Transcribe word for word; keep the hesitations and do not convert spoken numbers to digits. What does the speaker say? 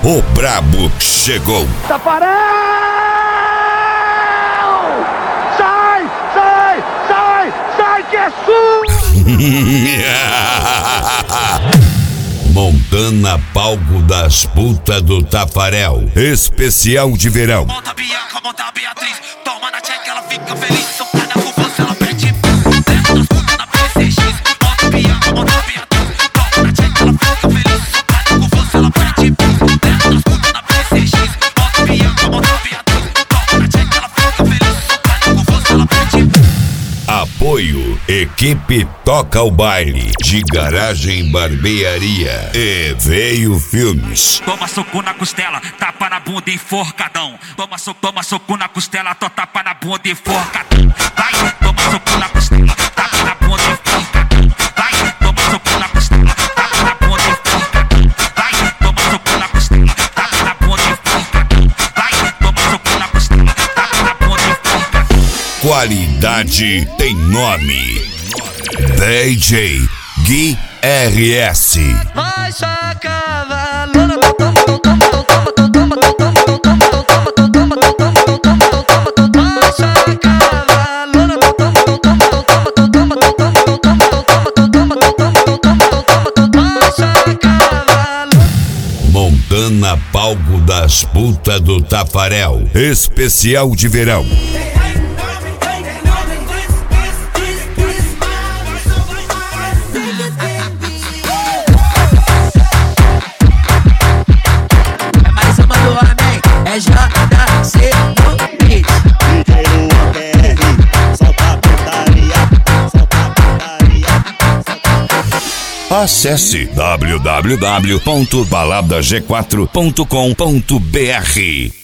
O brabo chegou. Tafarel! Sai, sai, sai, sai que é sua! Montana palco das putas do Tafarel. Especial de verão. Monta a Bianca, monta a Beatriz. Toma na tcheca, ela fica feliz. Socada com você, ela pede dentro das putas na P C X. Monta a Bianca, monta a Beatriz. Toma na tcheca, ela fica feliz. Socada com você, ela pede dentro das putas na P C X. Monta a Bianca, monta a Beatriz. Toma na tcheca, ela fica feliz. Socada com você, ela pede. Apoio, equipe Toca o Baile, de Garagem Barbearia e Veio Filmes. Toma soco na costela, tapa na bunda e enforcadão. Toma soco, toma soco na costela, to tapa na bunda e enforcadão. Vai, toma soco na costela, tapa na bunda e enforcadão. Vai, toma soco na costela, tapa na bunda e enforcadão. Vai, toma soco na costela, tapa na bunda e enforcadão. Vai, toma soco na costela, tapa na bunda e enforcadão. Qualidade tem nome. D J Gui R S. Vai só cavalona, toma, toma, toma, toma, toma, toma, toma, toma, toma, toma, vai só cavalona, toma, toma, toma, toma, toma, toma, toma, vai só cavalona. Montana palco das putas do Tafarel. Especial de verão. É J C no beat. D J Luan P R, solta a putaria, solta a putaria, solta a putaria. Acesse w w w ponto balada g quatro ponto com ponto b r.